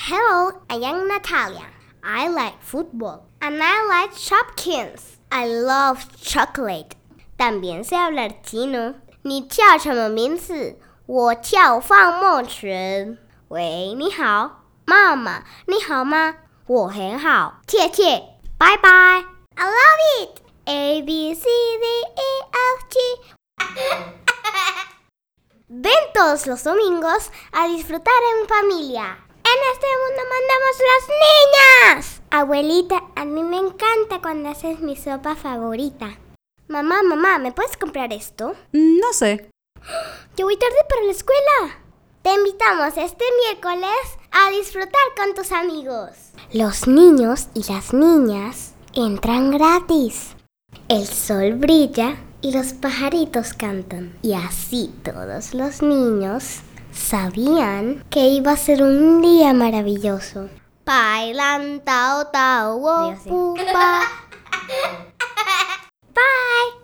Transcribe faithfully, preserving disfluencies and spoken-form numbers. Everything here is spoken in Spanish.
Hello, I am Natalia. I like football and I like Shopkins. I love chocolate. también sé hablar chino.你叫什么名字？我叫方梦璇。喂，你好，妈妈，你好吗？我很好，切切，拜拜。I love it. A B C D E F G. Ven todos los domingos a disfrutar en familia. En este mundo mandamos las niñas. Abuelita, a mí me encanta cuando haces mi sopa favorita. Mamá, mamá, ¿me puedes comprar esto? No sé. Yo voy tarde para la escuela. Te invitamos este miércoles a disfrutar con tus amigos. Los niños y las niñas entran gratis. El sol brilla y los pajaritos cantan. Y así todos los niños sabían que iba a ser un día maravilloso. Bailan tao tao wo pu pa.